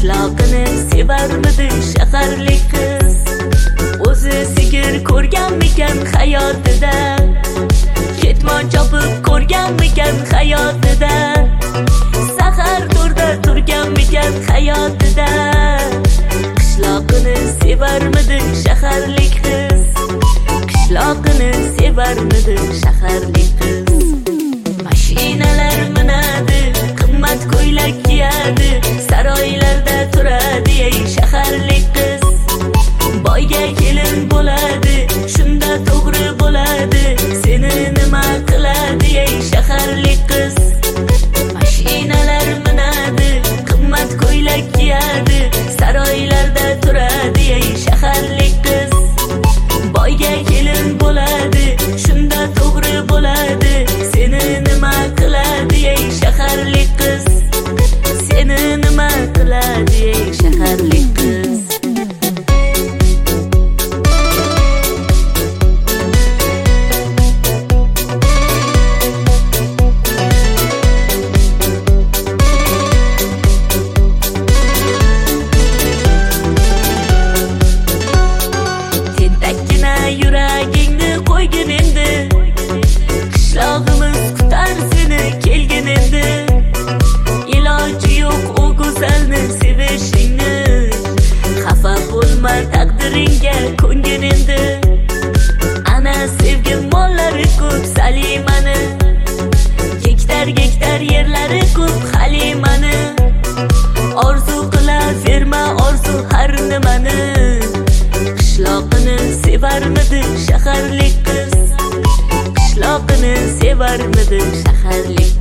qishloqini sevarmidi shaharlik qiz? O'zi sigir ko'rganmikan hayotida? Ketmon chopib ko'rganmikan hayotida? Sahar to'rda turganmikan hayotida? Qishloqini sevarmidi shaharlik qiz? Qishloqini sevarmidi shaharlik qiz? Mashinalar minadi, qimmat ko'ylak kiyadi, saroylarda turadi ey shaharlik qiz. Boyga kelin bo'ladi, shunda to'g'ri bo'ladi, seni nima qiladi ey shaharlik qiz? Mashinalar minadi, qimmat ko'ylak kiyadi, saroylarda turadi ey shaharlik qiz. Boyga kelin bo'ladi, shunda to'g'ri bo'ladi, seni nima qiladi ey shaharlik qiz? Seni nima qiladi ey shaharlik qiz? Tentakgina yuragingni qo'ygin endi, qishlog'imiz kutar seni kelgin endi. Iloji yo'q u go'zalni sevishingni, xafa bo'lma taqdiringga ko'ngin endi. Ana sevgim mollari ko'p Salimani, gektar yerlari ko'p Halimani. Orzu qilaverma orzu har nimani, qishloqini sevarmidi shaharlik qiz? Qishloqini sevarmidi shaharlik